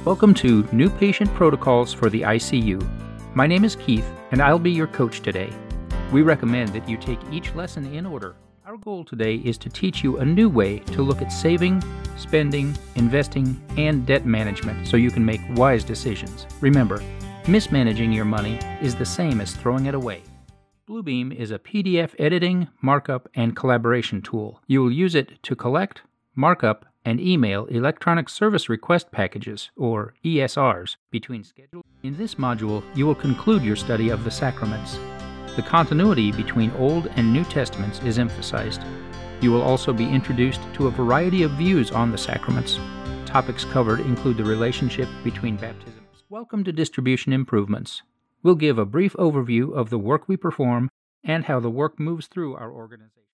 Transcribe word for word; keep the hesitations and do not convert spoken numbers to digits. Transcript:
Welcome to New Patient Protocols for the I C U. My name is Keith, and I'll be your coach today. We recommend that you take each lesson in order. Our goal today is to teach you a new way to look at saving, spending, investing, and debt management so you can make wise decisions. Remember, mismanaging your money is the same as throwing it away. Bluebeam is a P D F editing, markup, and collaboration tool. You will use it to collect, markup, and email electronic service request packages, or E S Rs, between schedules. In this module, you will conclude your study of the sacraments. The continuity between Old and New Testaments is emphasized. You will also be introduced to a variety of views on the sacraments. Topics covered include the relationship between baptisms. Welcome to Distribution Improvements. We'll give a brief overview of the work we perform and how the work moves through our organization.